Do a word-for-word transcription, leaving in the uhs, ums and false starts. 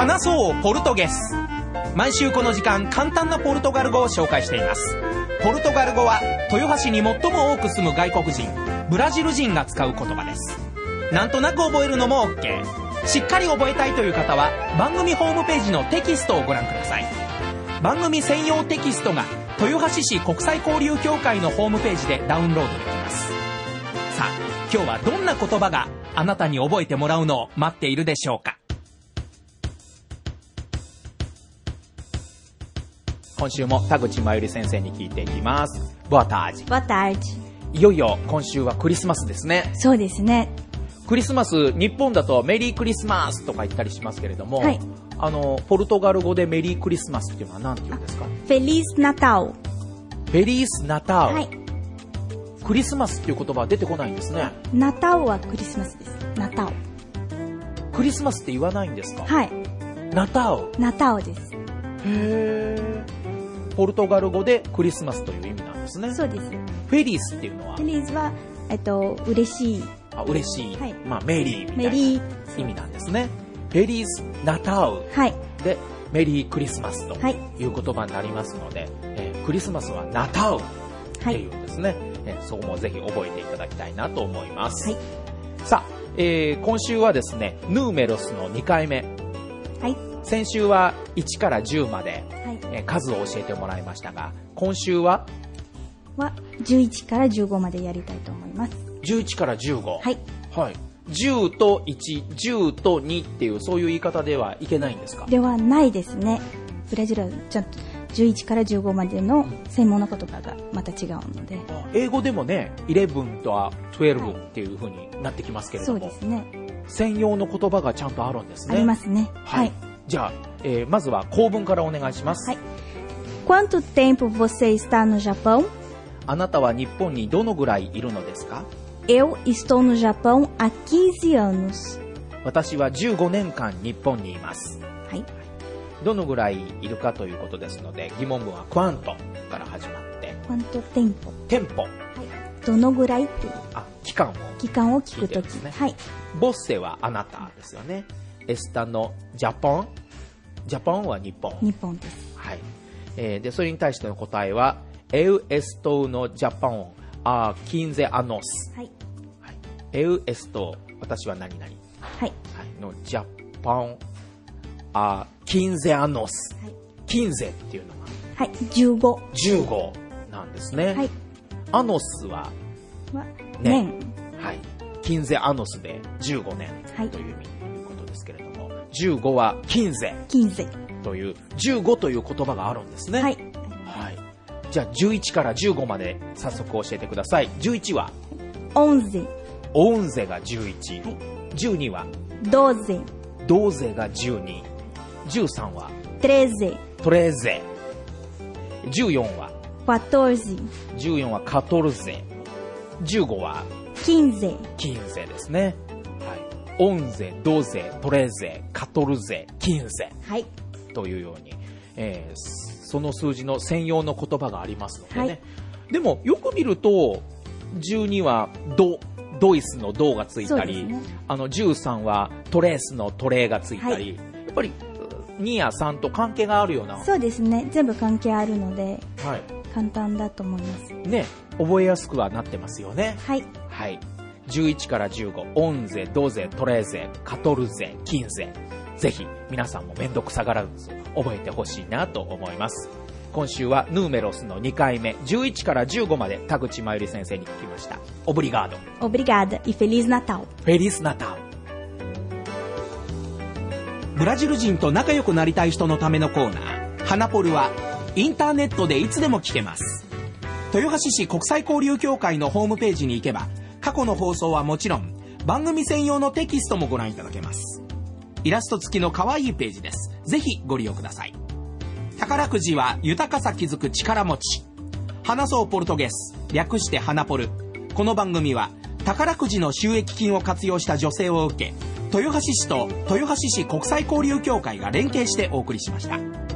話そうポルトゲス。毎週この時間、簡単なポルトガル語を紹介しています。ポルトガル語は豊橋に最も多く住む外国人、ブラジル人が使う言葉です。なんとなく覚えるのも OK。 しっかり覚えたいという方は番組ホームページのテキストをご覧ください。番組専用テキストが豊橋市国際交流協会のホームページでダウンロードできます。さあ、今日はどんな言葉があなたに覚えてもらうのを待っているでしょうか。今週も田口真由里先生に聞いていきます。Boa tarde。 Boa tarde。 いよいよ今週はクリスマスですね。 そうですね。 クリスマス、日本だとメリークリスマスとか言ったりしますけれども、 はい、 あのポルトガル語でメリークリスマスっていうのは何て言うんですか。 Feliz Natal。 フェリースナタウ、 はい、 クリスマスっていう言葉は出てこないんですね。 ナタウはクリスマスです。ナタウ。 クリスマスって言わないんですか。 はい。 ナタウ。 ナタウです。 へー。ポルトガル語でクリスマスという意味なんですね。 そうです。 フェリースっていうのは。 フェリースはえっと嬉しい。 あ、嬉しい。 はい、 まあメリーみたいな意味なんですね。フェリースナタウ。 はい。 でメリークリスマスという言葉になりますので、はい、えー、クリスマスはナタウっていうんですね。はい、えー、そこもぜひ覚えていただきたいなと思います。はい、さあ、えー、今週はですね、ヌーメロスのにかいめ。はい。先週はいちからじゅうまで、はい、えー、数を教えてもらいましたが、今週ははじゅういちからじゅうごまでやりたいと思います。じゅういちからじゅうご。 はい。はい。じゅうといち、じゅうとにっていうそういう言い方ではいけないんですか。 ではないですね。ブラジルはちゃんとじゅういちからじゅうごまでの専門の言葉がまた違うので、 英語でもね、じゅういちとはじゅうにっていう風になってきますけれども、 そうですね。 専用の言葉がちゃんとあるんですね。 ありますね。 はい。はい、じゃあ、えー、まずは構文からお願いします。はい。 Quanto tempo você está no Japão? あなたは日本にどのぐらいいるのですか。 Eu estou no Japão há quinze anos. 私はじゅうごねんかん日本にいます。 はい。 どのぐらいいるかということですので、疑問文は quanto から始まって、 quanto tempo。 店舗。はい。 どのぐらいっていう。 あ、期間を。 期間を聞くときですね。 はい。 ボッセはあなたですよね。エスタのジャポン。ジャポンは日本。 日本です。 はい。えー、で、それに対しての答えは、Eu estou no Japão há quinze anos。はい。はい。Eu estou、私は何々。 はい。はい。 のジャポンhá quinze anos。はい。quinzeっていうのは。 はい。じゅうご。 じゅうごなんですね。はい。アノスは、 は年。 はい。quinze anosでじゅうごねんという意味ということですけれども、じゅうごはquinze。 quinze。 というじゅうごという言葉があるんですね。はい。はい。じゃあじゅういちからじゅうごまで早速教えてください。じゅういちは onze。 onzeがじゅういち。はい、じゅうには doze。 dozeがじゅうに。じゅうさんは treze。 treze。じゅうよんは quatorze。 じゅうよんはcatorze。じゅうごは quinze。 quinzeですね。はい。onze、doze、treze、catorze、quinze。はい。というように、えー、その数字の専用の言葉がありますのでね。はい、でもよく見るとじゅうにはドドイスのドがついたり、ね、あのじゅうさんはトレースのトレーがついたり、はい、やっぱりにやさんと関係があるような。 そうですね。全部関係あるので、はい、簡単だと思いますね。覚えやすくはなってますよね。 はい、 はい、じゅういちからじゅうご、オンゼ、ドゼ、トレーゼ、カトルゼ、キンゼ、ぜひ皆さんもめんどくさがらず覚えてほしいなと思います。今週はヌーメロスのにかいめ、じゅういちからじゅうごまで田口真由里先生に聞きました。オブリガード。 Obrigada e Feliz Natal。 フェリスナタウ。ブラジル人と仲良くなりたい人のためのコーナー、ハナポルはインターネットでいつでも聞けます。豊橋市国際交流協会のホームページに行けば、過去の放送はもちろん番組専用のテキストもご覧いただけます。イラスト付きの可愛いページです。ぜひご利用ください。宝くじは豊かさ気づく力持ち。話そうポルトゲス、略してハナポル。この番組は宝くじの収益金を活用した助成を受け、豊橋市と豊橋市国際交流協会が連携してお送りしました。